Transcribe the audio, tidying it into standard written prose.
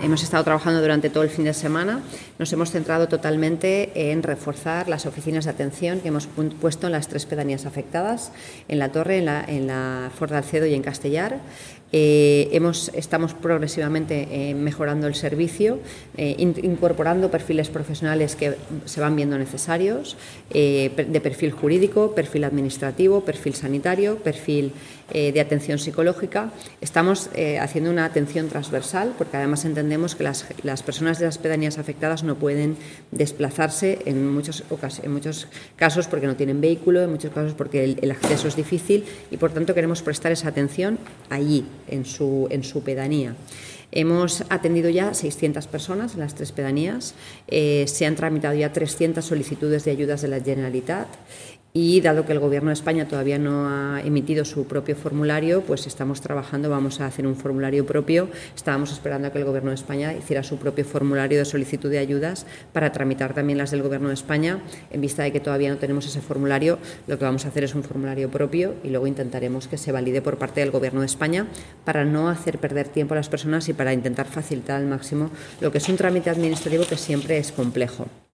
Hemos estado trabajando durante todo el fin de semana. Nos hemos centrado totalmente en reforzar las oficinas de atención que hemos puesto en las 3 pedanías afectadas, en La Torre, en la Fort de Alcedo y en Castellar. Estamos progresivamente mejorando el servicio, incorporando perfiles profesionales que se van viendo necesarios, de perfil jurídico, perfil administrativo, perfil sanitario, perfil de atención psicológica. Estamos haciendo una atención transversal porque además entendemos que las personas de las pedanías afectadas no pueden desplazarse en muchos casos porque no tienen vehículo, en muchos casos porque el acceso es difícil y por tanto queremos prestar esa atención allí, en su pedanía. Hemos atendido ya 600 personas en las 3 pedanías, se han tramitado ya 300 solicitudes de ayudas de la Generalitat y dado que el Gobierno de España todavía no ha emitido su propio formulario, pues estamos trabajando, vamos a hacer un formulario propio. Estábamos esperando a que el Gobierno de España hiciera su propio formulario de solicitud de ayudas para tramitar también las del Gobierno de España. En vista de que todavía no tenemos ese formulario, lo que vamos a hacer es un formulario propio y luego intentaremos que se valide por parte del Gobierno de España para no hacer perder tiempo a las personas y para intentar facilitar al máximo lo que es un trámite administrativo que siempre es complejo.